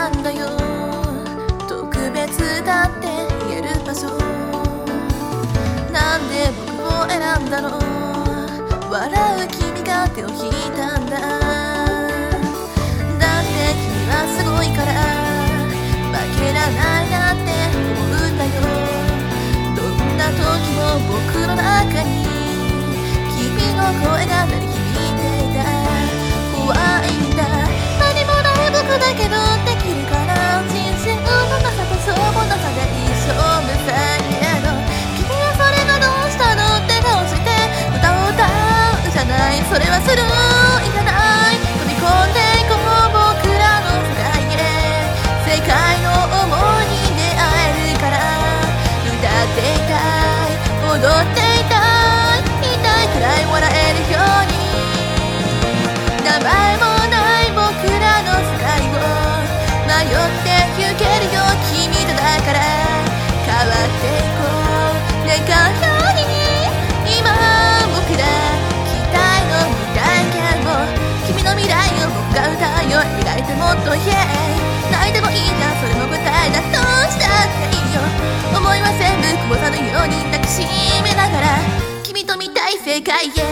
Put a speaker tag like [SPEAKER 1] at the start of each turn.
[SPEAKER 1] んだよ。特別だって言える場所。なんで僕を選んだの。笑う君が手を引いたんだ。だって君はすごいから負けらないなって思うんだよ。どんな時も僕の中に君の声が鳴り響いていた。怖いんだ、何もない僕だけどできるかな。人生の長さとしょうもなさでいい勝負さけど、君はそれがどうしたのって顔して歌を歌うじゃない。それはスルーいらない。飛び込んでいこう僕らの世界へ。世界の想いに出会えるから。歌っていたい、踊っていたい、痛いくらい笑えるように。名前もない僕らの世界を迷って行けるよ君とだから。変わっていこう願うように。今僕ら期待の未体験を、君の未来を僕が歌うよ。描いてもっとイエーイ、泣いてもいいんだそれも舞台だ。どうしたっていいよ。思いは全部こぼさぬように抱きしめながら君と見たい世界へ。